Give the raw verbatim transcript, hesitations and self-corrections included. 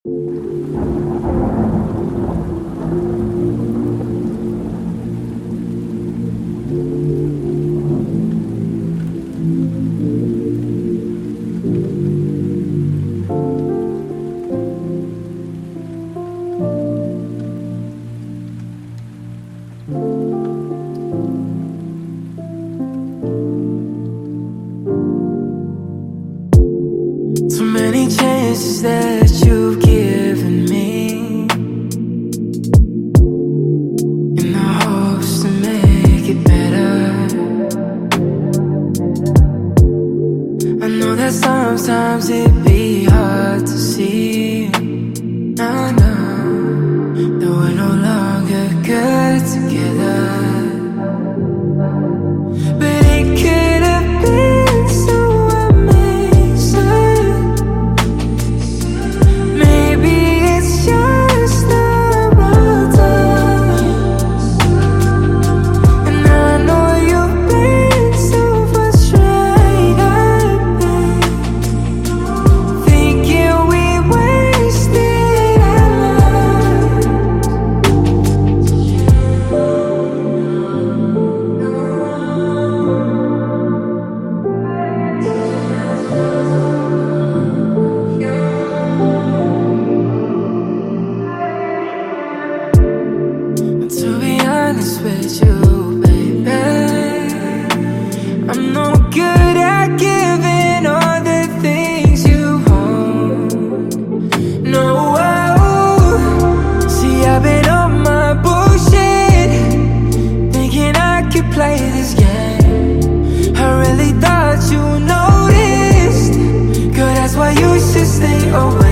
Too many chances that you've given me, in the hopes to make it better. I know that sometimes it be hard to see. I know that we're no longer good together, but it could have been so amazing. Maybe it's just the wrong time, and I know you've been so frustrated, babe, thinking we wasted our lives. To be honest with you, baby, I'm no good at giving all the things you want. No, see, I've been on my bullshit, thinking I could play this game. I really thought you noticed, girl, that's why you should stay away.